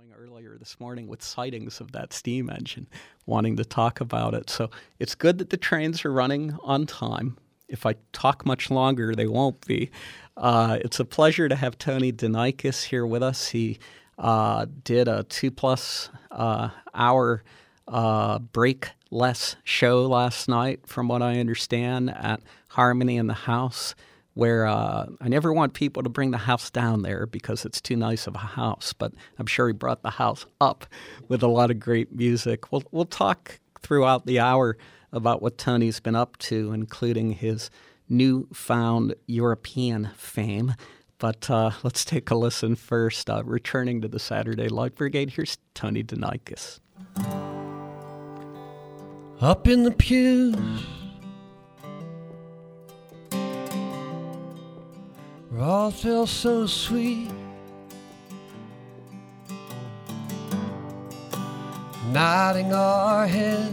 earlier this morning with sightings of that steam engine, wanting to talk about it. So it's good that the trains are running on time. If I talk much longer, they won't be. It's a pleasure to have Tony DeNikis here with us. He did a 2+ hour break-less show last night, from what I understand, at Harmony in the House, where I never want people to bring the house down there because it's too nice of a house, but I'm sure he brought the house up with a lot of great music. We'll talk throughout the hour about what Tony's been up to, including his newfound European fame. But let's take a listen first. Returning to the Saturday Light Brigade, here's Tony DeNikis. Up in the pews, where all felt so sweet, nodding our heads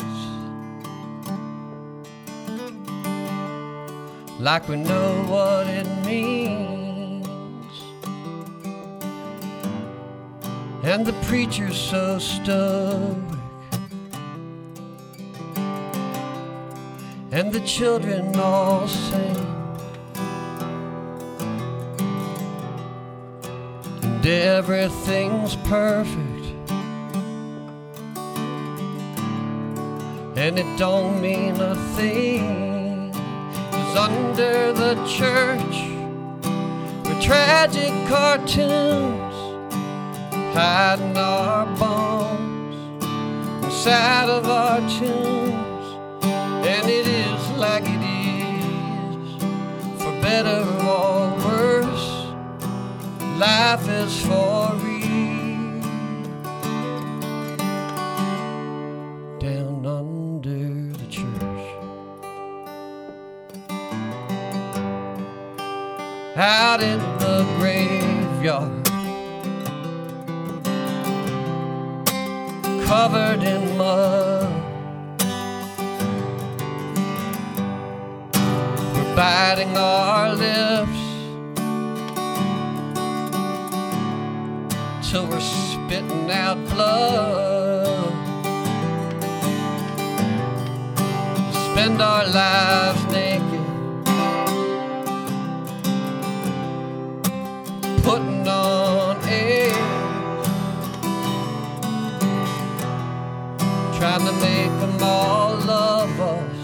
like we know what it means, and the preacher's so stoic, and the children all sing, and everything's perfect, and it don't mean a thing. 'Cause under the church were tragic cartoons hiding our bones inside of our tombs, and it is like it is, for better or worse, life is for real. Down under the church, out in the graveyard, covered in mud, we're biting our lips till we're spitting out blood. Spend our lives naked, putting on airs, trying to make them all love us,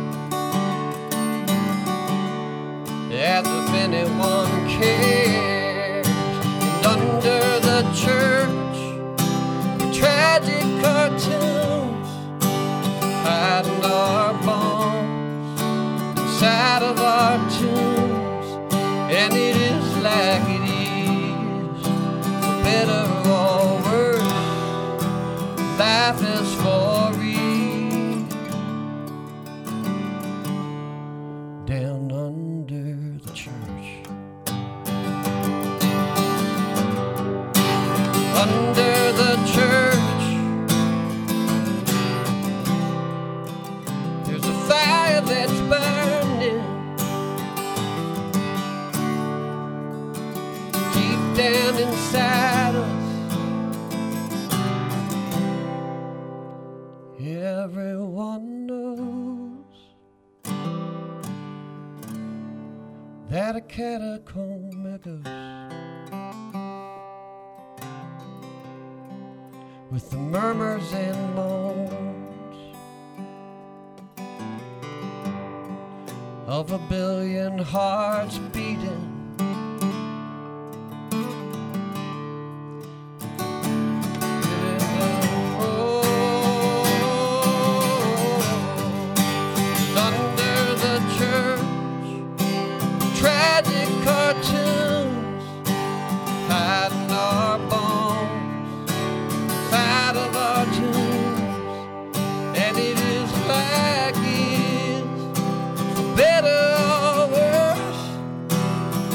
as if anyone cares. And under the church, the tragic cartoons hiding our bones inside of our tombs, and it is like it is, for better or worse, life is for real. Down under the church, under the church, there's a fire that's burning deep down inside us. Everyone knows that a catacomb echoes with the murmurs and moans of a billion hearts beating. Cartoons hiding our bones inside of our tombs, and it is like it is, for better or worse,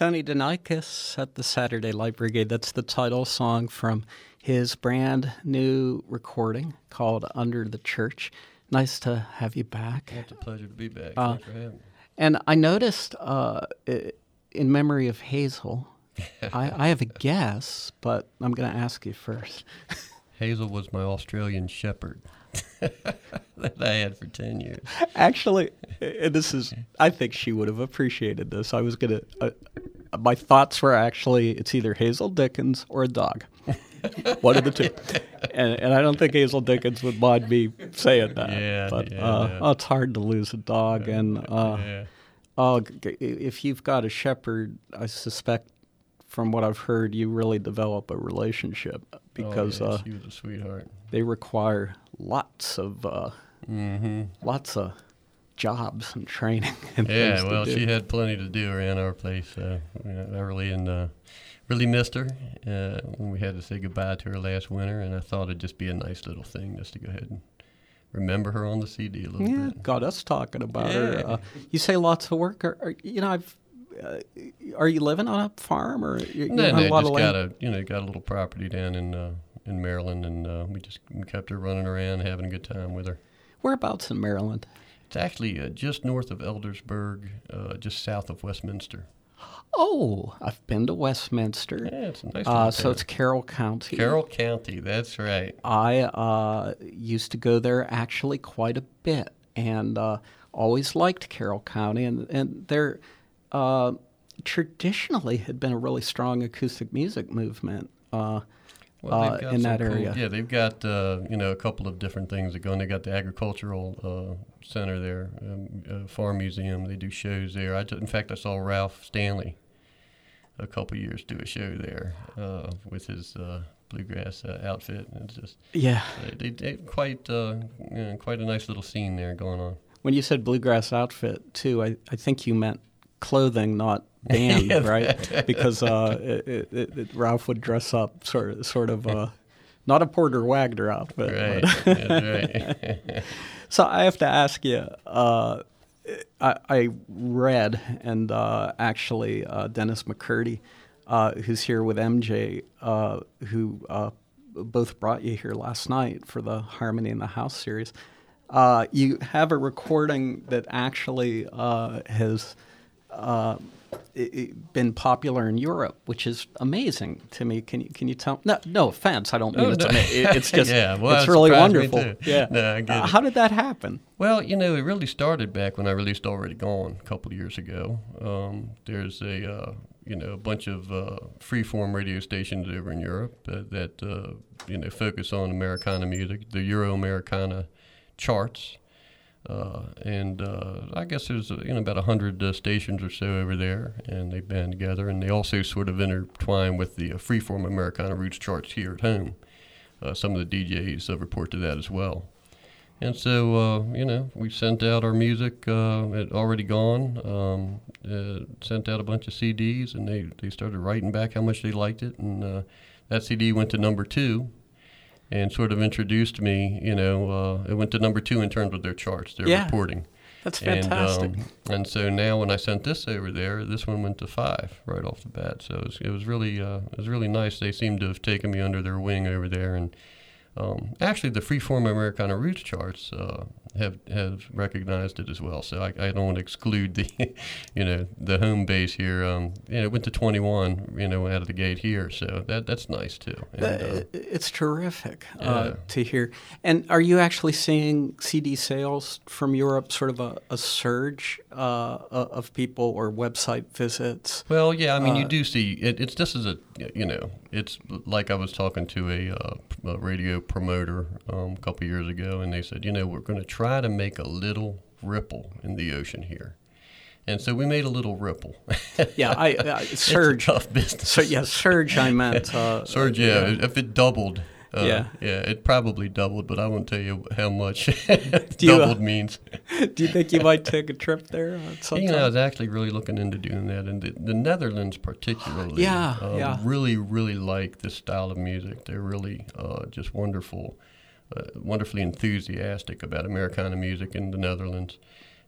Tony Denikus at the Saturday Light Brigade. That's the title song from his brand new recording called Under the Church. Nice to have you back. It's a pleasure to be back. Thanks for having me. And I noticed, in memory of Hazel, I have a guess, but I'm going to ask you first. Hazel was my Australian shepherd that I had for 10 years. Actually, I think she would have appreciated this. I was going to, my thoughts were actually, it's either Hazel Dickens or a dog. One of the two. And I don't think Hazel Dickens would mind me saying that. Yeah, but no. it's hard to lose a dog. And if you've got a shepherd, I suspect from what I've heard, you really develop a relationship because she was a sweetheart. They require lots of jobs and training. And things to do. She had plenty to do around our place. I really missed her when we had to say goodbye to her last winter, and I thought it'd just be a nice little thing just to go ahead and remember her on the CD a little bit. Got us talking about her. You say lots of work. Are you living on a farm or No, just got a little property down in Maryland, and we kept her running around, having a good time with her. Whereabouts in Maryland? It's actually just north of Eldersburg, just south of Westminster. Oh, I've been to Westminster. Yeah, it's a nice little So town. it's Carroll County. Carroll County, that's right. I used to go there actually quite a bit, and always liked Carroll County, and there traditionally had been a really strong acoustic music movement in that area. Yeah, they've got a couple of different things that go on. They got the agricultural center there, farm museum. They do shows there. In fact, I saw Ralph Stanley a couple of years do a show there with his bluegrass outfit. And it's just they quite a nice little scene there going on. When you said bluegrass outfit too, I think you meant clothing, not band, right? Because Ralph would dress up sort of not a Porter Wagner outfit. Right, that's right. So I have to ask you. I read, and actually Dennis McCurdy, who's here with MJ, who both brought you here last night for the Harmony in the House series. You have a recording that actually has been popular in Europe, which is amazing to me. Can you tell? No offense. I don't mean it's just it's really wonderful. Yeah. No, I get it. How did that happen? Well, it really started back when I released Already Gone a couple of years ago. There's a bunch of freeform radio stations over in Europe that focus on Americana music, the Euro-Americana charts. I guess there's about 100 stations or so over there, and they band together, and they also sort of intertwine with the freeform Americana roots charts here at home. Some of the DJs report to that as well. And so, we sent out our music, it Already Gone, sent out a bunch of CDs, and they started writing back how much they liked it, and that CD went to number 2. And sort of introduced me, it went to number 2 in terms of their charts, their reporting. That's fantastic. And so now when I sent this over there, this one went to 5 right off the bat. So it was really nice. They seemed to have taken me under their wing over there, and actually the freeform Americana roots charts have recognized it as well. So I don't want to exclude the the home base here. It went to 21 out of the gate here, so that's nice too. And, it's terrific to hear. And are you actually seeing CD sales from Europe, sort of a surge of people or website visits? Well, yeah, I mean you do see it. It's just as it's like I was talking to a radio promoter a couple years ago, and they said, we're going to try to make a little ripple in the ocean here. And so we made a little ripple. Yeah, surge. It's a tough business. So surge. I meant surge. If it doubled, it probably doubled, but I won't tell you how much doubled means. Do you think you might take a trip there sometime? I was actually really looking into doing that, and the Netherlands particularly, really, really like this style of music. They're really just wonderfully enthusiastic about Americana music in the Netherlands.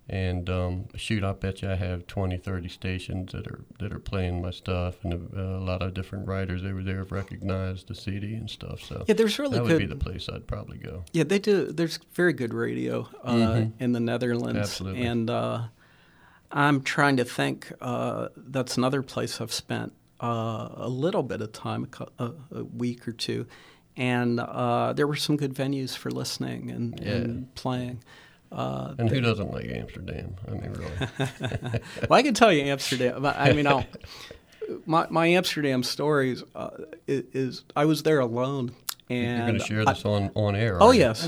And shoot, I bet you I have 20, 30 stations that are playing my stuff, and a lot of different writers over there have recognized the CD and stuff. So Yeah, there's really that good. would be the place I'd probably go. Yeah, they do. There's very good radio in the Netherlands. Absolutely. And I'm trying to think. That's another place I've spent a little bit of time, a week or two. And there were some good venues for listening and playing. And who doesn't like Amsterdam? I mean, really. Well, I can tell you Amsterdam. I mean, my Amsterdam stories is I was there alone. And you're going to share this on air. Oh aren't you? yes,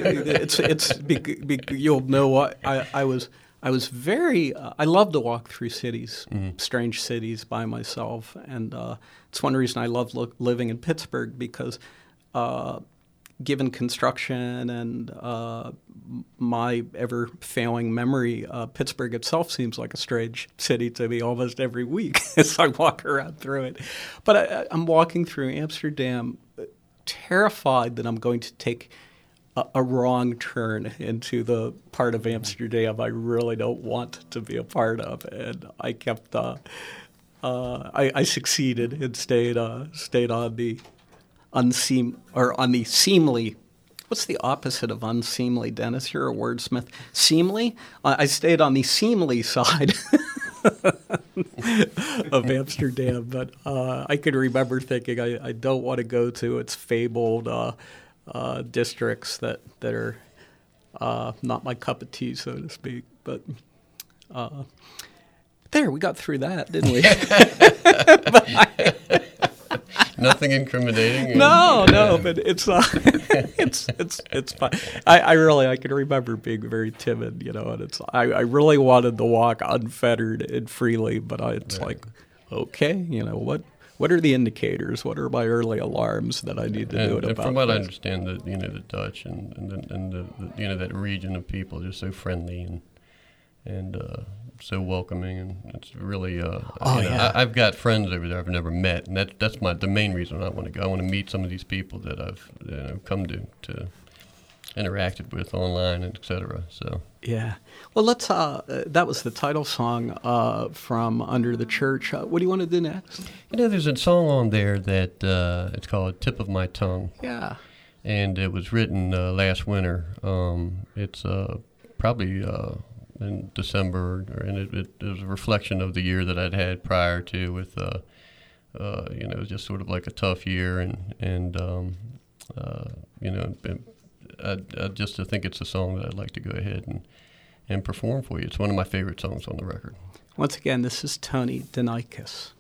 you'll know what I was very. I love to walk through cities, strange cities by myself, and it's one reason I love living in Pittsburgh because. Given construction and my ever-failing memory, Pittsburgh itself seems like a strange city to me almost every week as I walk around through it. But I'm walking through Amsterdam terrified that I'm going to take a wrong turn into the part of Amsterdam I really don't want to be a part of. And I kept I succeeded and stayed on the seemly. What's the opposite of unseemly, Dennis? You're a wordsmith. Seemly? I stayed on the seemly side of Amsterdam, but I can remember thinking I don't want to go to its fabled districts that are not my cup of tea, so to speak. But there, we got through that, didn't we? Nothing incriminating. No, but it's fine. I can remember being very timid, and I really wanted to walk unfettered and freely, but it's like, okay, what are the indicators? What are my early alarms that I need to do it about? And from what I understand, the Dutch and the that region of people are just so friendly and so welcoming, and it's really I've got friends over there I've never met, and that's the main reason I want to go. I want to meet some of these people that I've come to interacted with online, and et cetera. So yeah, well, let's that was the title song from Under the Church. What do you want to do next? There's a song on there that it's called "Tip of My Tongue." Yeah, and it was written last winter. It's probably in December, and it was a reflection of the year that I'd had prior to with, it was just sort of like a tough year, and just to think it's a song that I'd like to go ahead and perform for you. It's one of my favorite songs on the record. Once again, this is Tony Denikis.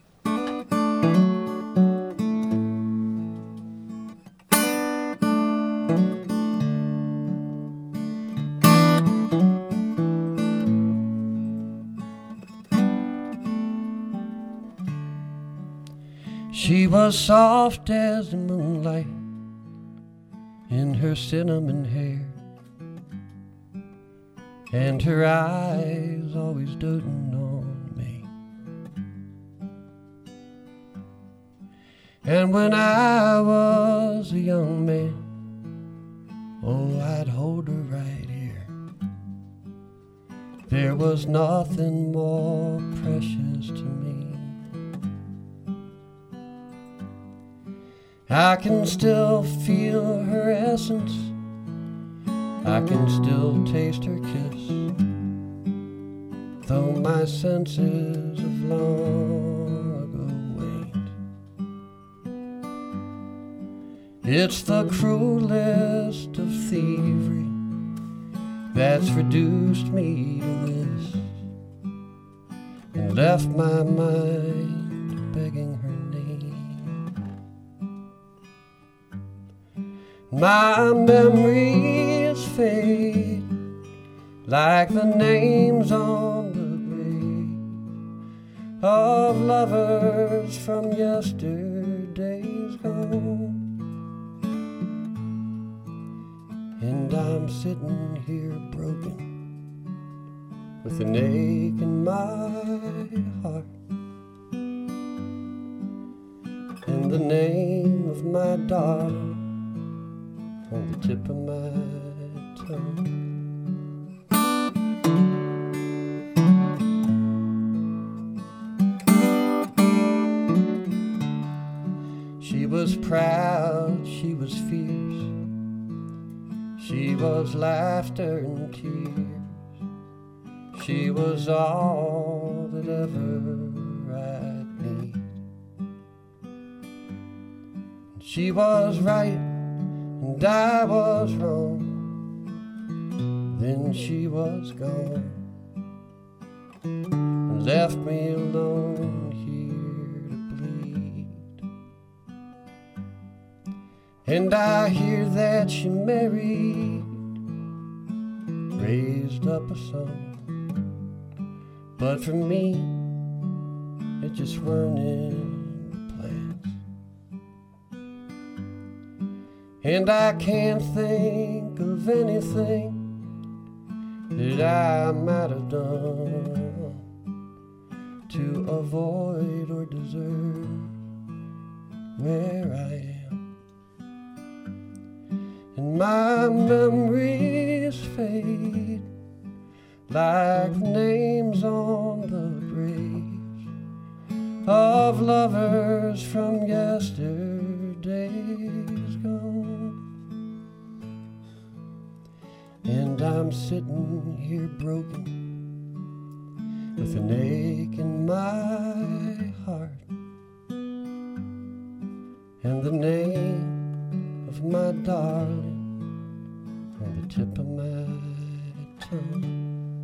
She was soft as the moonlight in her cinnamon hair, and her eyes always doting on me. And when I was a young man, oh, I'd hold her right here. There was nothing more precious to me. I can still feel her essence, I can still taste her kiss, though my senses have long ago waned. It's the cruelest of thievery that's reduced me to this, and left my mind begging her name. My memories fade like the names on the grave of lovers from yesterday's gone. And I'm sitting here broken with an ache in my heart, and the name of my darling on the tip of my tongue. was proud, she was fierce. She was laughter and tears. She was all that ever I'd need. She was right and I was wrong. Then she was gone and left me alone here to bleed. And I hear that she married, raised up a son. But for me, it just weren't in the plans. And I can't think of anything that I might have done to avoid or deserve where I am. And my memories fade like names on the graves of lovers from yesterday's gone. And I'm sitting here broken with an ache in my heart and the name of my darling on the tip of my tongue.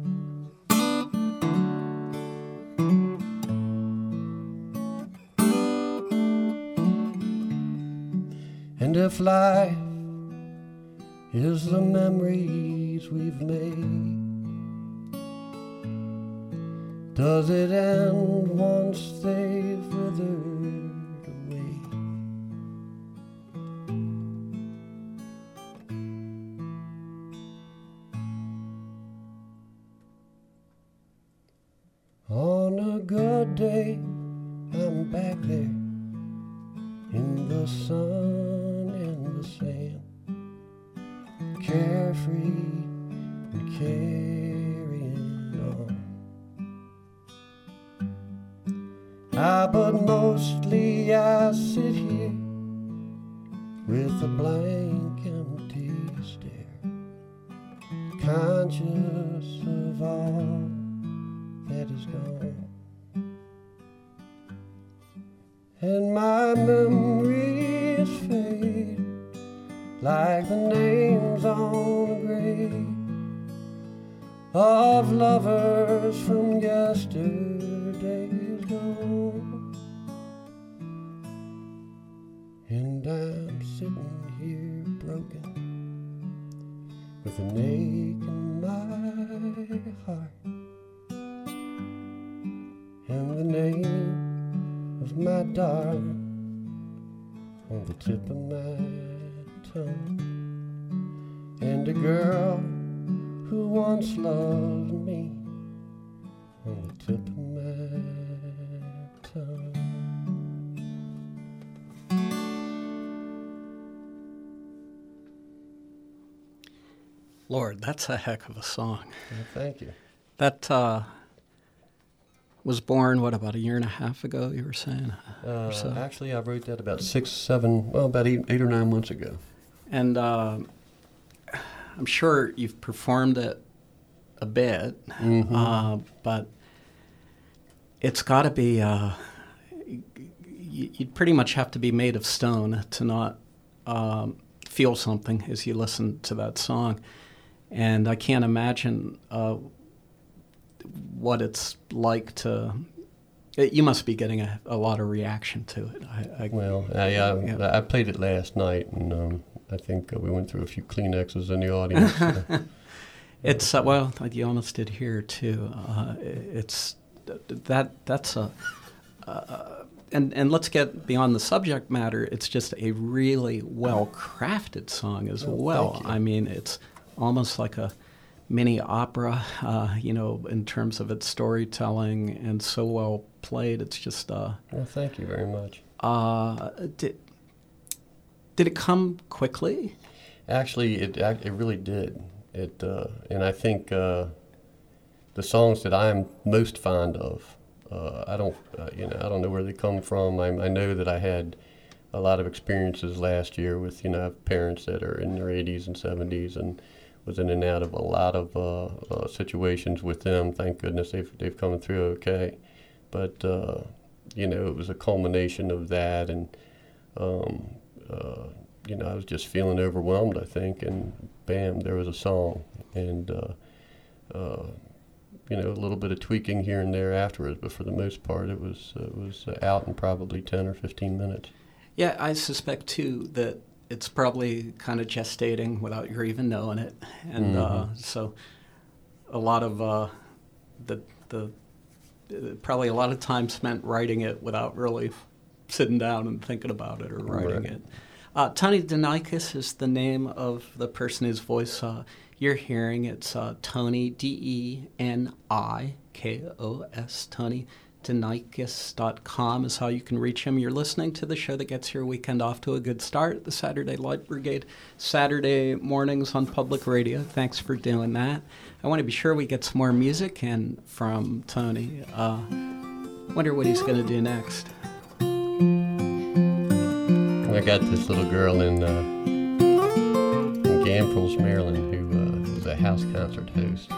And if life is the memories we've made, does it end once they've withered away? On a good day, I'm back there in the sun and the sand, carefree and carrying on. But mostly I sit here with a blank empty stare, conscious of all that is gone. And my memories fade like the names on a grave of lovers from yesterday's gone. And I'm sitting here broken with an ache in my heart and the name of my darling on the tip of my tongue. And a girl who once loved me on the tip of my tongue. Lord, that's a heck of a song. Well, thank you. That was born, about a year and a half ago, you were saying? So. Actually, I wrote that about about eight or 9 months ago. And I'm sure you've performed it a bit, but it's got to be, you'd pretty much have to be made of stone to not feel something as you listen to that song. And I can't imagine what it's like to... You must be getting a lot of reaction to it. I played it last night, and I think we went through a few Kleenexes in the audience. It's you almost did here too. It's that's a and let's get beyond the subject matter. It's just a really well crafted song as well. I mean, it's almost like a mini opera, in terms of its storytelling, and so well played. It's just. Well, thank you very much. Did it come quickly? Actually, it really did. And I think the songs that I'm most fond of, I don't know where they come from. I know that I had a lot of experiences last year with, I have parents that are in their 80s and 70s, and was in and out of a lot of situations with them. Thank goodness they've come through okay. But, it was a culmination of that, and, I was just feeling overwhelmed, I think, and bam, there was a song. And, a little bit of tweaking here and there afterwards, but for the most part, it was out in probably 10 or 15 minutes. Yeah, I suspect, too, that it's probably kind of gestating without your even knowing it. And so a lot of probably a lot of time spent writing it without really sitting down and thinking about it or writing it. Tony DeNikos is the name of the person whose voice you're hearing. It's Tony, DENIKOS, Tony. DeNikos.com is how you can reach him. You're listening to the show that gets your weekend off to a good start, the Saturday Light Brigade, Saturday mornings on public radio. Thanks for doing that. I want to be sure we get some more music and from Tony. Wonder what he's going to do next. I got this little girl in Gambrels, Maryland, who is a house concert host.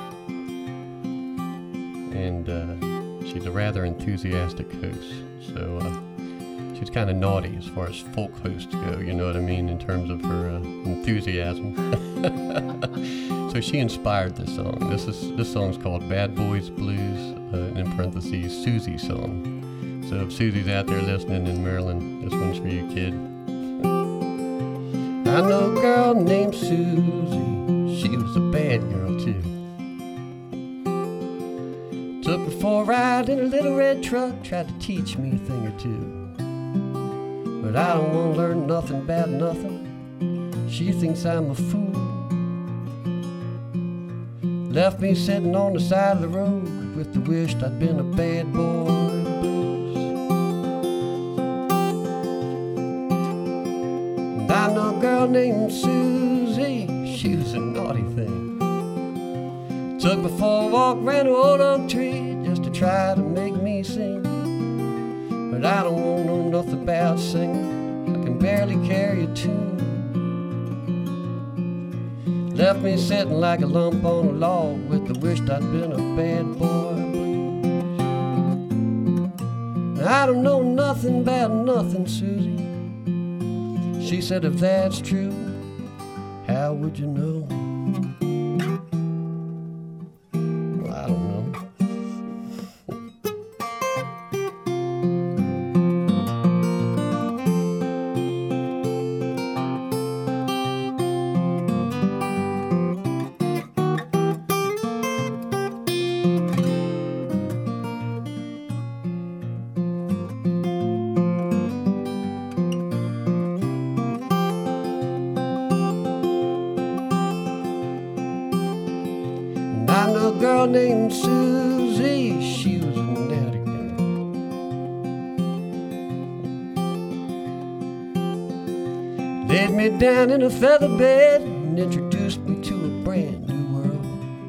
And she's a rather enthusiastic host, so she's kind of naughty as far as folk hosts go, you know what I mean, in terms of her enthusiasm. So she inspired this song. This song's called Bad Boys Blues, in parentheses, Susie's song. So if Susie's out there listening in Maryland, this one's for you, kid. I know a girl named Susie, she was a bad girl too. Took me for a ride in a little red truck, tried to teach me a thing or two. But I don't want to learn nothing about nothing, she thinks I'm a fool. Left me sitting on the side of the road with the wish I'd been a bad boy blues. And I know a girl named Susie, she was a naughty thing. Took me for a walk, ran an old oak tree just to try to make me sing. But I don't want to know nothing about singing, I can barely carry a tune. Left me sitting like a lump on a log with the wish I'd been a bad boy blues. I don't know nothing about nothing, Susie. She said if that's true, how would you know? Well, I don't know. Girl named Susie, she was a naughty girl. Laid me down in a feather bed and introduced me to a brand new world.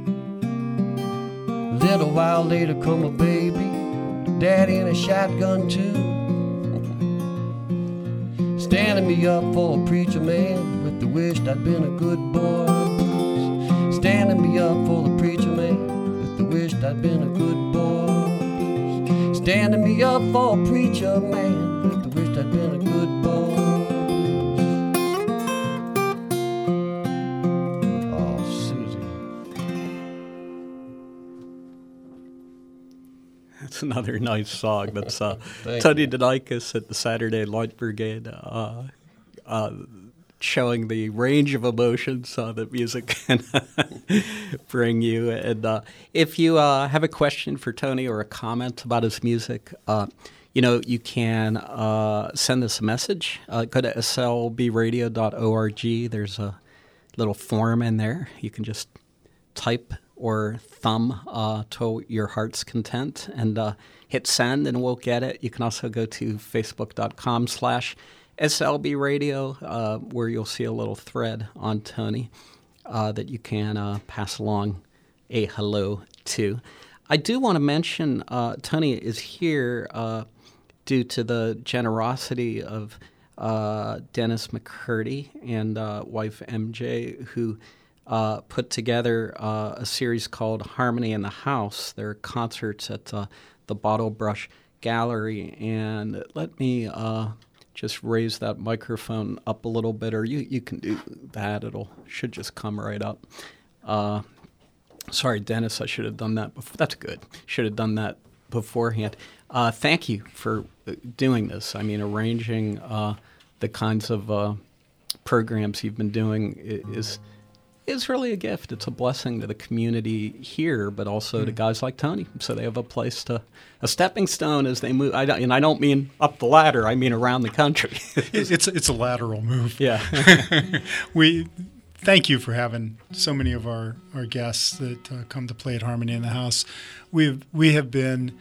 A little while later come a baby, daddy and a shotgun too. Standing me up for a preacher man with the wish I'd been a good boy. Standing me up for the preacher man with the wish I'd been a good boy. Standing me up for a preacher man with the wish I'd been a good boy. Oh, Susie. That's another nice song. That's Tony DeNikos at the Saturday Light Brigade. Showing the range of emotions that music can bring you. And if you have a question for Tony or a comment about his music, you can send us a message. Go to slbradio.org. There's a little form in there. You can just type or thumb to your heart's content and hit send, and we'll get it. You can also go to facebook.com/SLB Radio, where you'll see a little thread on Tony that you can pass along a hello to. I do want to mention Tony is here due to the generosity of Dennis McCurdy and wife MJ, who put together a series called Harmony in the House. There are concerts at the Bottle Brush Gallery. And let me just raise that microphone up a little bit, or you can do that. Should just come right up. Sorry, Dennis, I should have done that before. That's good. Should have done that beforehand. Thank you for doing this. I mean, arranging the kinds of programs you've been doing is really a gift. It's a blessing to the community here, but also to guys like Tony, so they have a place a stepping stone as they move. I don't mean up the ladder. I mean around the country. It's a lateral move. Yeah. We thank you for having so many of our guests that come to play at Harmony in the House. We have been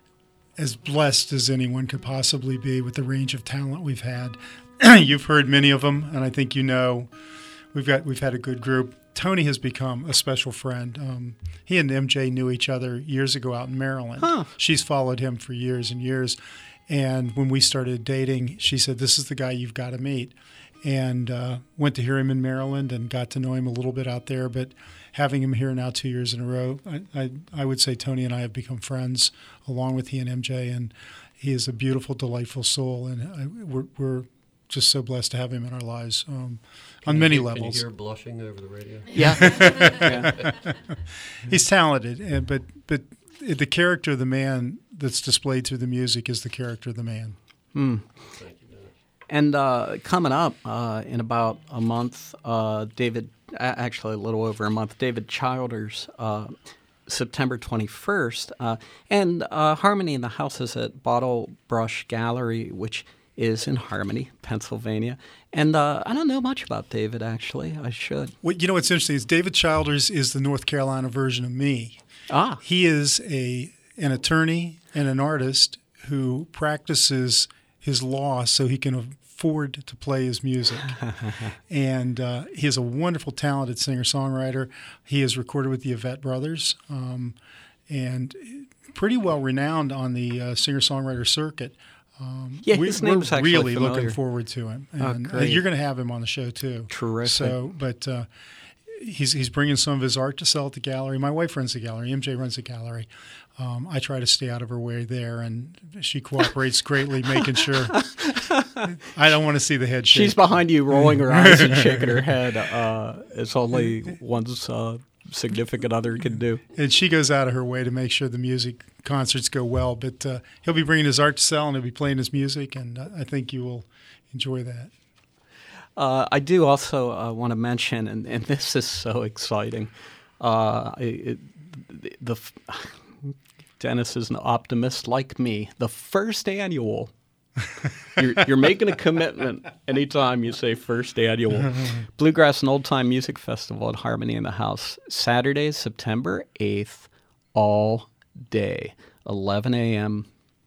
as blessed as anyone could possibly be with the range of talent we've had. You've heard many of them, and I think you know we've had a good group. Tony has become a special friend. He and MJ knew each other years ago out in Maryland. Huh. She's followed him for years and years. And when we started dating, she said, "This is the guy you've got to meet." And went to hear him in Maryland and got to know him a little bit out there. But having him here now 2 years in a row, I would say Tony and I have become friends along with he and MJ. And he is a beautiful, delightful soul. And we're just so blessed to have him in our lives on many levels. Can you hear blushing over the radio? Yeah. Yeah. He's talented, but the character of the man that's displayed through the music is the character of the man. Mm. Thank you, Dennis. And coming up in about a month, actually a little over a month, David Childers, September 21st, and Harmony in the House is at Bottle Brush Gallery, which is in Harmony, Pennsylvania. And I don't know much about David, actually. I should. Well, you know what's interesting is David Childers is the North Carolina version of me. Ah. He is an attorney and an artist who practices his law so he can afford to play his music. And he is a wonderful, talented singer-songwriter. He has recorded with the Yvette Brothers and pretty well renowned on the singer-songwriter circuit. Yeah, his name's actually really familiar. looking forward to him. And great. you're going to have him on the show, too. Terrific. So, but he's bringing some of his art to sell at the gallery. My wife runs the gallery. MJ runs the gallery. I try to stay out of her way there, and she cooperates greatly, making sure I don't want to see the head shake. She's behind you rolling her eyes and shaking her head. It's only one's significant other can do. And she goes out of her way to make sure the music concerts go well. But he'll be bringing his art to sell, and he'll be playing his music, and I think you will enjoy that. I do also want to mention, and this is so exciting, Dennis is an optimist like me. The first annual, you're making a commitment anytime you say first annual, Bluegrass and Old Time Music Festival at Harmony in the House, Saturday, September 8th, all day, 11 a.m.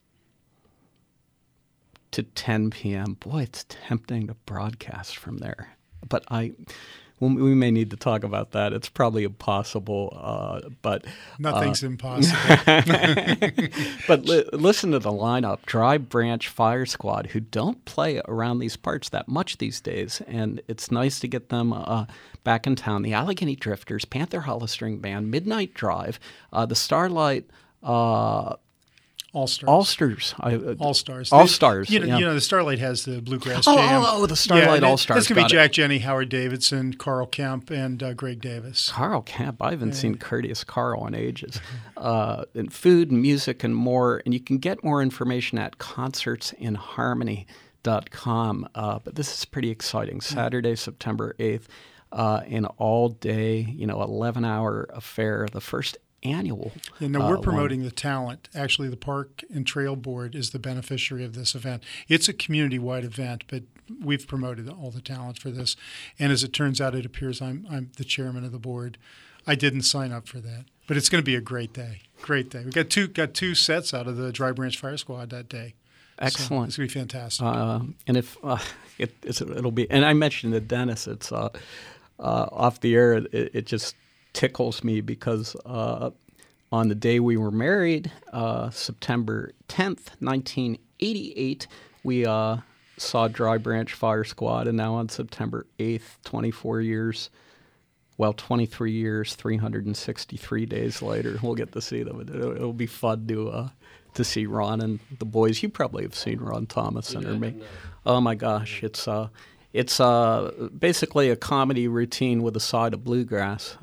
to 10 p.m. Boy, it's tempting to broadcast from there. But we may need to talk about that. It's probably impossible, but nothing's impossible. But listen to the lineup: Dry Branch Fire Squad, who don't play around these parts that much these days, and it's nice to get them back in town. The Allegheny Drifters, Panther Hollow String Band, Midnight Drive, the Starlight. All-Stars. All-Stars. You know, the Starlight has the Bluegrass Jam. The Starlight All-Stars. That's going to be Jack Jenny, Howard Davidson, Carl Kemp, and Greg Davis. Carl Kemp. I haven't seen Courteous Carl in ages. And food, music, and more. And you can get more information at concertsinharmony.com. But this is pretty exciting. Saturday, September 8th, an all-day, 11-hour affair. The first annual. We're promoting the talent. Actually, the Park and Trail Board is the beneficiary of this event. It's a community-wide event, but we've promoted all the talent for this. And as it turns out, it appears I'm the chairman of the board. I didn't sign up for that, but it's going to be a great day. Great day. We got two sets out of the Dry Branch Fire Squad that day. Excellent. So it's going to be fantastic. And if it'll be, and I mentioned to Dennis, it's off the air. It just tickles me because on the day we were married, September 10th, 1988, we saw Dry Branch Fire Squad, and now on September 8th, 24 years, well, 23 years, 363 days later, we'll get to see them. It'll be fun to see Ron and the boys. You probably have seen Ron Thomason or me. Oh my gosh, it's basically a comedy routine with a side of bluegrass.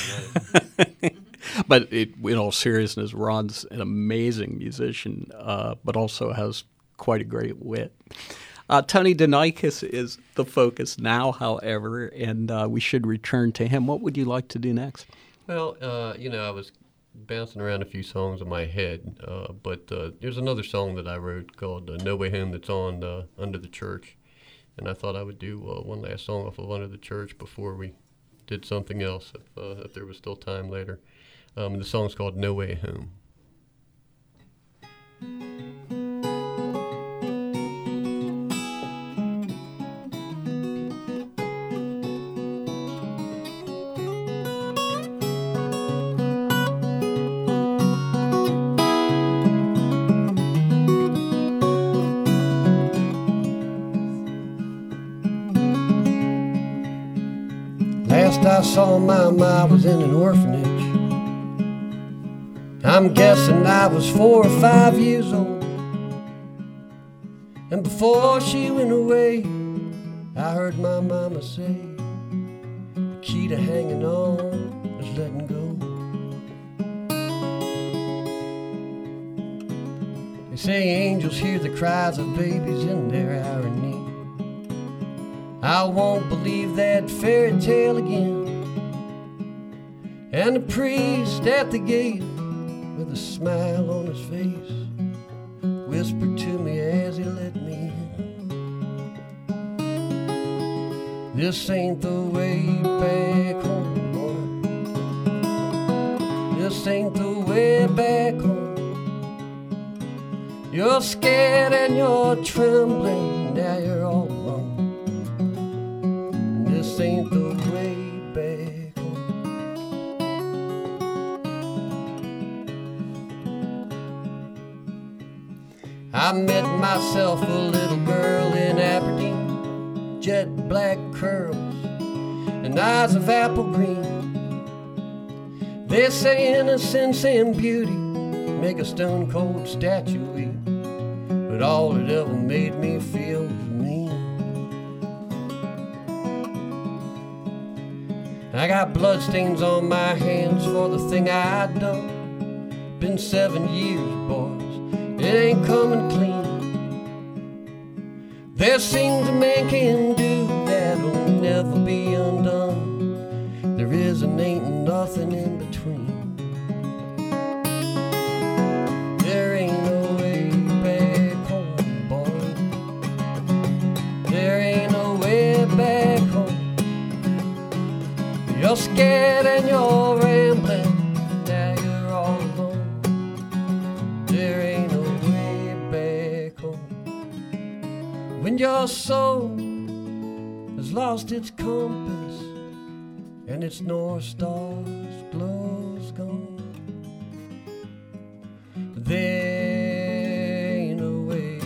But in all seriousness, Ron's an amazing musician, but also has quite a great wit. Tony DeNikis is the focus now, however, and we should return to him. What would you like to do next? Well, I was bouncing around a few songs in my head, but there's another song that I wrote called No Way Home that's on Under the Church, and I thought I would do one last song off of Under the Church before we did something else, if there was still time later. The song's called No Way Home. Last I saw Mama, I was in an orphanage. I'm guessing I was 4 or 5 years old. And before she went away, I heard my mama say, the key to hanging on is letting go. They say angels hear the cries of babies in their irony. I won't believe that fairy tale again. And the priest at the gate, with a smile on his face, whispered to me as he let me in. This ain't the way back home, boy. This ain't the way back home. You're scared and you're trembling, now you're all alone. This ain't the way back home. I met myself a little girl in Aberdeen, jet black curls and eyes of apple green. They say innocence and beauty make a stone cold statue weep, but all it ever made me feel was mean. I got bloodstains on my hands for the thing I done. Been 7 years, boys, it ain't coming clean. There's things a man can do that'll never be undone. There is and ain't nothing in between. There ain't no way back home, boy. There ain't no way back home. You're scared and you're rambling, now you're all alone. There ain't no way back home. When your soul has lost its compass and its North Star's glow's gone, there ain't no way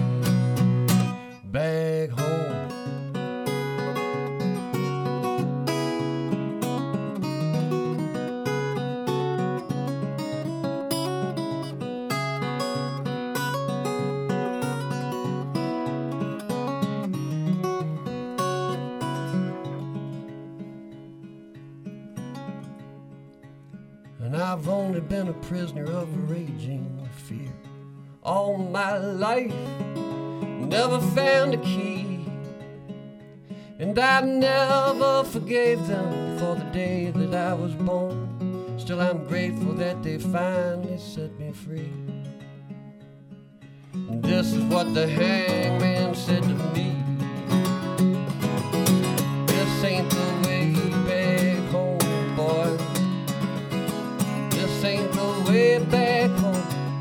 back home. And I've only been a prisoner of a raging fear all my life, never found a key. And I never forgave them for the day that I was born. Still I'm grateful that they finally set me free. And this is what the hangman said to me. This ain't the way back home, boy. This ain't the way back home.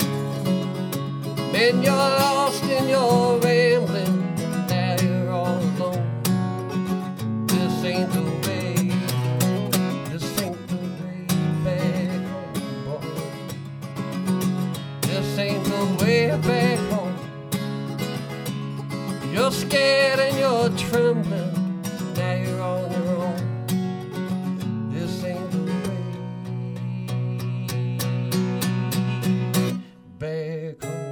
Man, you're lost and you're rambling, now you're all alone. This ain't the way, this ain't the way back home, boy. This ain't the way back home. You're scared and you're trembling. Now you're on your own. This ain't the way back home.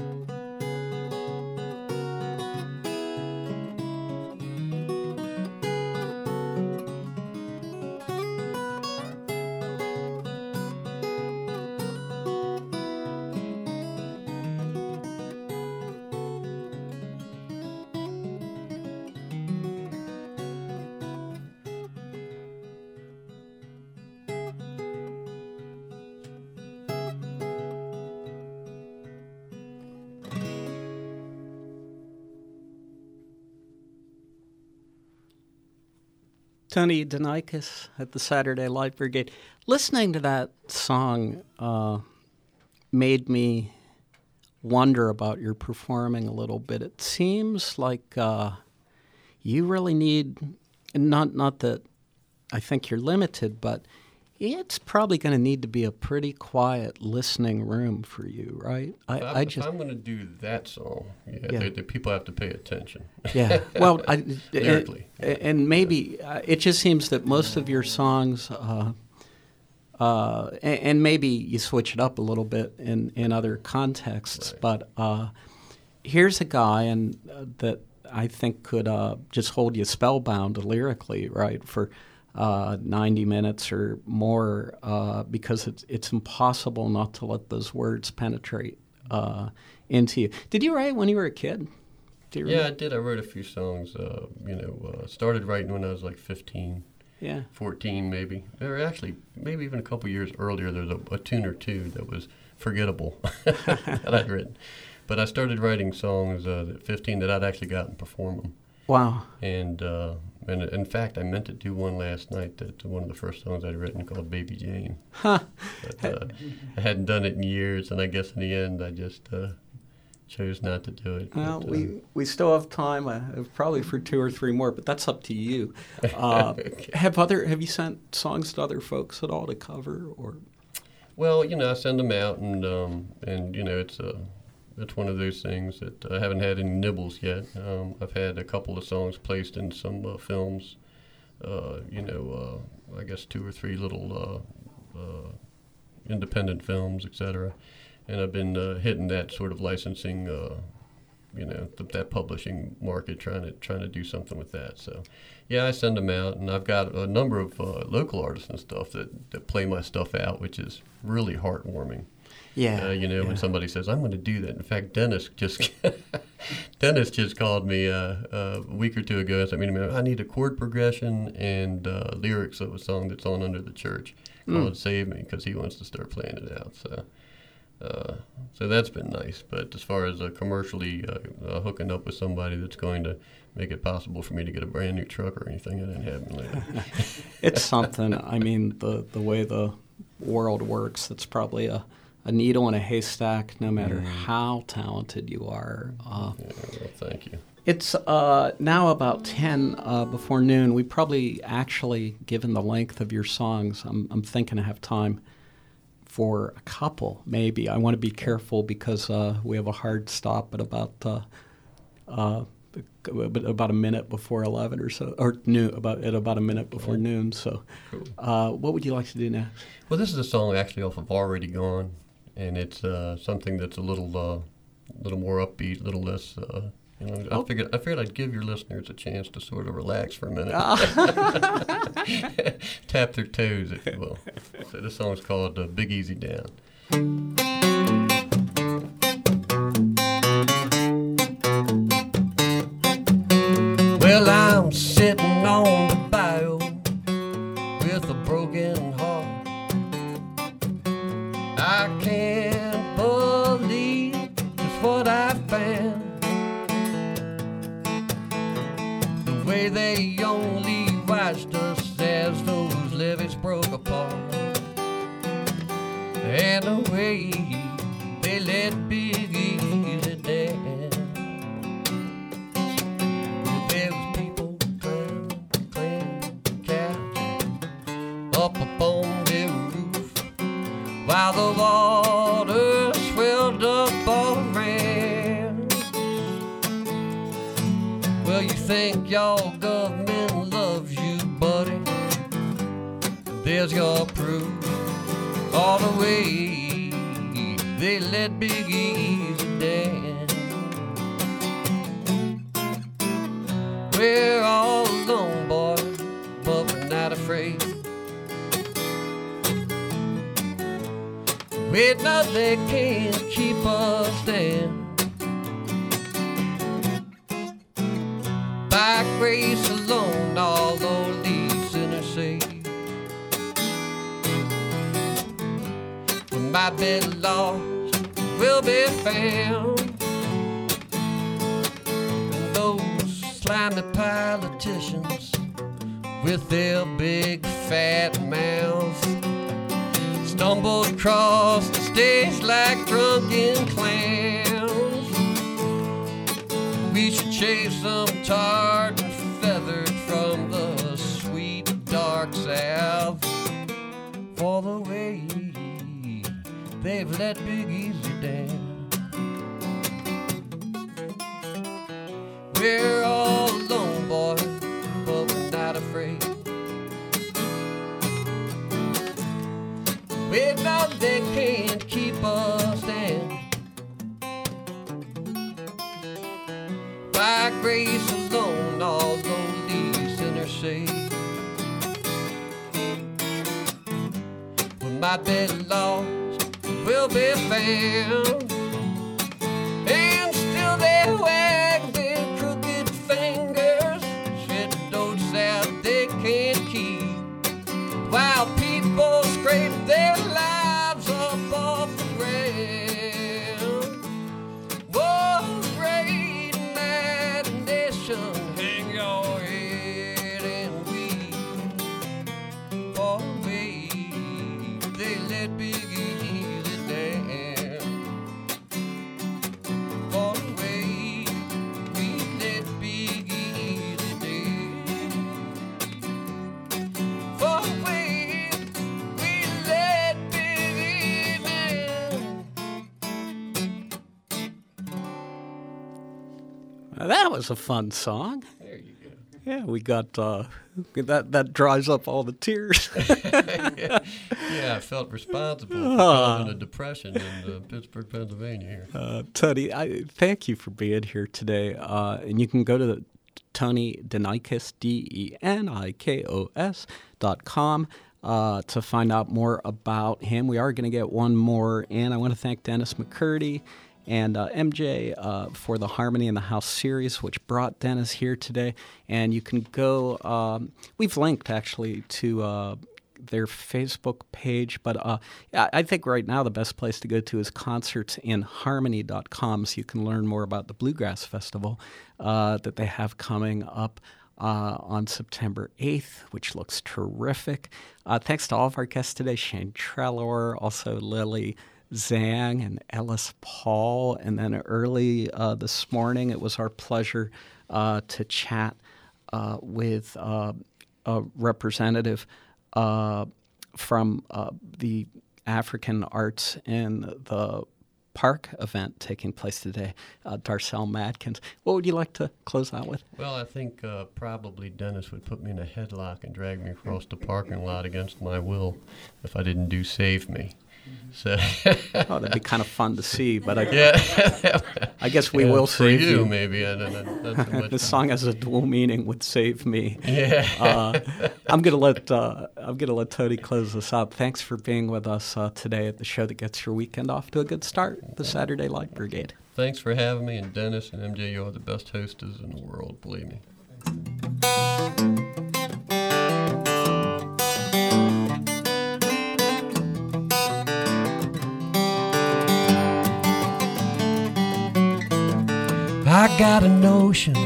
Tony Danikas at the Saturday Light Brigade. Listening to that song made me wonder about your performing a little bit. It seems like you really need, not that I think you're limited, but it's probably going to need to be a pretty quiet listening room for you, right? If I'm going to do that song, the people have to pay attention. Yeah, well, lyrically. And maybe it just seems that most of your songs, and maybe you switch it up a little bit in other contexts, Right. but here's a guy that I think could just hold you spellbound lyrically, right, for 90 minutes or more, because it's impossible not to let those words penetrate into you. Did you write when you were a kid? Yeah, I did. I wrote a few songs. Started writing when I was like 15, 14 maybe. Or actually, maybe even a couple years earlier, there was a tune or two that was forgettable that I'd written. But I started writing songs at 15 that I'd actually gotten and perform them. Wow. And in fact, I meant to do one last night, one of the first songs I'd written called Baby Jane. Huh. But I hadn't done it in years, and I guess in the end I just chose not to do it. Well, but, we still have time, probably for 2 or 3 more, but that's up to you. Okay. Have you sent songs to other folks at all to cover, or? Well, I send them out, and it's one of those things that I haven't had any nibbles yet. I've had a couple of songs placed in some films, I guess 2 or 3 little independent films, etc. And I've been hitting that sort of licensing, that publishing market, trying to do something with that. So, yeah, I send them out, and I've got a number of local artists and stuff that play my stuff out, which is really heartwarming. Yeah. When somebody says, I'm going to do that. In fact, Dennis just called me a week or 2 ago and said, I need a chord progression and lyrics of a song that's on Under the Church called Save Me, because he wants to start playing it out. So that's been nice. But as far as commercially hooking up with somebody that's going to make it possible for me to get a brand new truck or anything, it ain't happening lately. It's something. I mean, the way the world works, that's probably a needle in a haystack, no matter how talented you are. Well, thank you. It's now about 10 before noon. We probably actually, given the length of your songs, I'm thinking I have time for a couple, maybe. I want to be careful because we have a hard stop at about a minute before 11 or so, or noon, about a minute before noon. So, cool. What would you like to do next? Well, this is a song actually off of Already Gone, and it's something that's a little more upbeat, a little less. I figured I'd give your listeners a chance to sort of relax for a minute, tap their toes, if you will. So this song's called "Big Easy Down." Well, I'm sitting on the bayou with a broken heart. I can't believe just what I found. The way they only watched us as those levees broke apart, and the way they let Big Easy down. There was people climbing couches up upon their roof, while the water swelled up all around. Well, you think your government loves you, buddy. There's your proof. All the way they let Big Easy down. We're all alone, boy, but we're not afraid. We know they can't keep us down. By grace alone, all lonely sinners saved. When my bed lost will be found, and those slimy politicians with their big fat mouths stumbled across the stage like drunken clowns. We should shave some tarred and feathered from the sweet dark south for the way they've let Big Easy down. We're all alone, boy, but we're not afraid. We know they can't keep us down. By grace alone, all lonely sinners saved. When my bed lost will be found, and still they wag their crooked fingers, shit notes out they can't keep, while people scrape their lives up off the ground. Whoa, great imagination, hang your head and weep for the way they let Big Easy down. For the way we let Big Easy down. For the way we let Big Easy down. That was a fun song. There you go. Yeah, we got that dries up all the tears. Yeah, I felt responsible for causing a depression in Pittsburgh, Pennsylvania here. Tony, I thank you for being here today. And you can go to Tony Denikos, DENIKOS.com to find out more about him. We are going to get one more in. I want to thank Dennis McCurdy and MJ for the Harmony in the House series, which brought Dennis here today. And you can go, we've linked actually to their Facebook page, but yeah, I think right now the best place to go to is concertsinharmony.com, so you can learn more about the Bluegrass Festival that they have coming up on September 8th, which looks terrific. Thanks to all of our guests today, Shane Trelor, also Lily Zhang and Ellis Paul. And then early this morning, it was our pleasure to chat with a representative from the African Arts in the Park event taking place today, Darcel Madkins. What would you like to close out with? Well, I think probably Dennis would put me in a headlock and drag me across the parking lot against my will if I didn't do Save Me. So Oh, that'd be kind of fun to see, but yeah. I guess we will for save you. you. Maybe I don't know. Not so much. This song has a dual meaning with "Save Me." Yeah. I'm gonna let Tony close this out. Thanks for being with us today at the show that gets your weekend off to a good start, the Saturday Light Brigade. Thanks for having me, and Dennis and MJ, you are the best hostess in the world. Believe me. I got a notion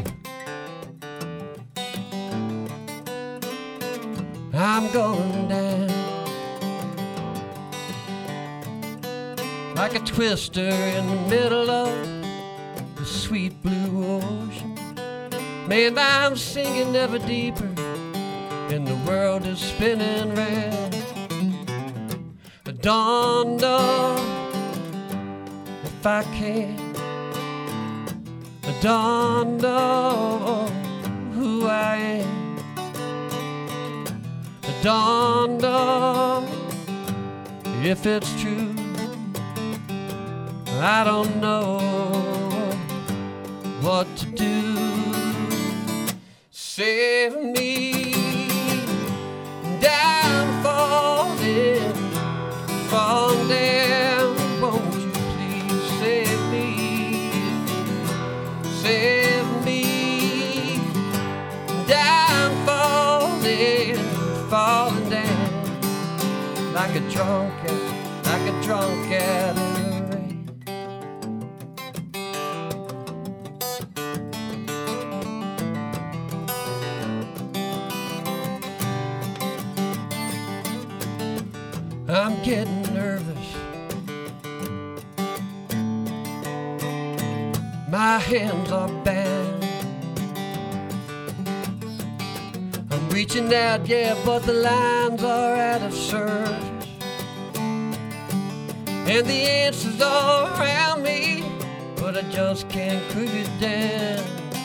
I'm going down like a twister in the middle of the sweet blue ocean. Man, I'm sinking ever deeper and the world is spinning round. I don't know if I can don't know who I am. I don't know if it's true. I don't know what to do. Save me, down falling, falling down. Won't you please save me? Save me, down falling, falling down, like a drunkard in the rain. I'm getting nervous. My hands are bound. I'm reaching out, yeah, but the lines are out of service. And the answers are around me, but I just can't put it down.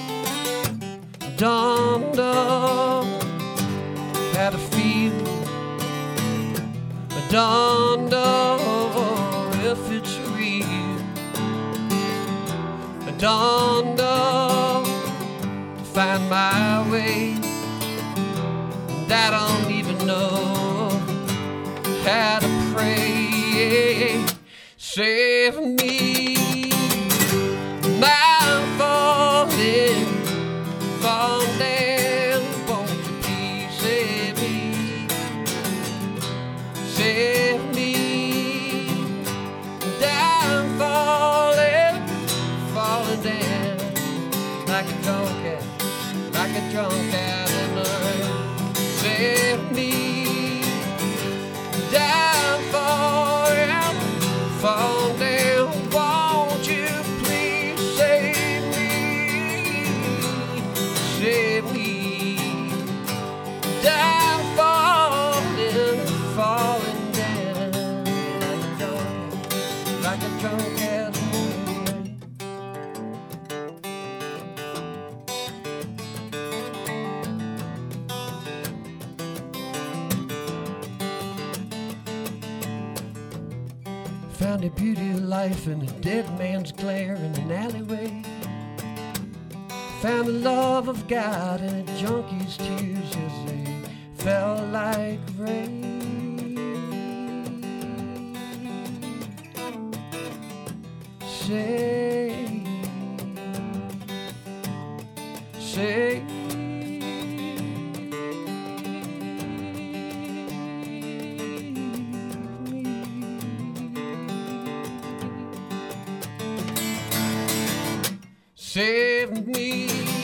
Don't know how to feel. I don't know if it's real. I don't know to find my way. And I don't even know how to pray. Save me, I'm falling, falling down. Won't you please save me? Save me, I'm falling, falling down, like a drunkard in the rain. Save me, I'm falling, falling down. Won't you please save me? Save me, I'm falling, falling down, like a drunkard in the rain. Found the beauty of life in a dead man's glare in an alleyway. Found the love of God in a junkie's tears as they fell like rain. Say, save me.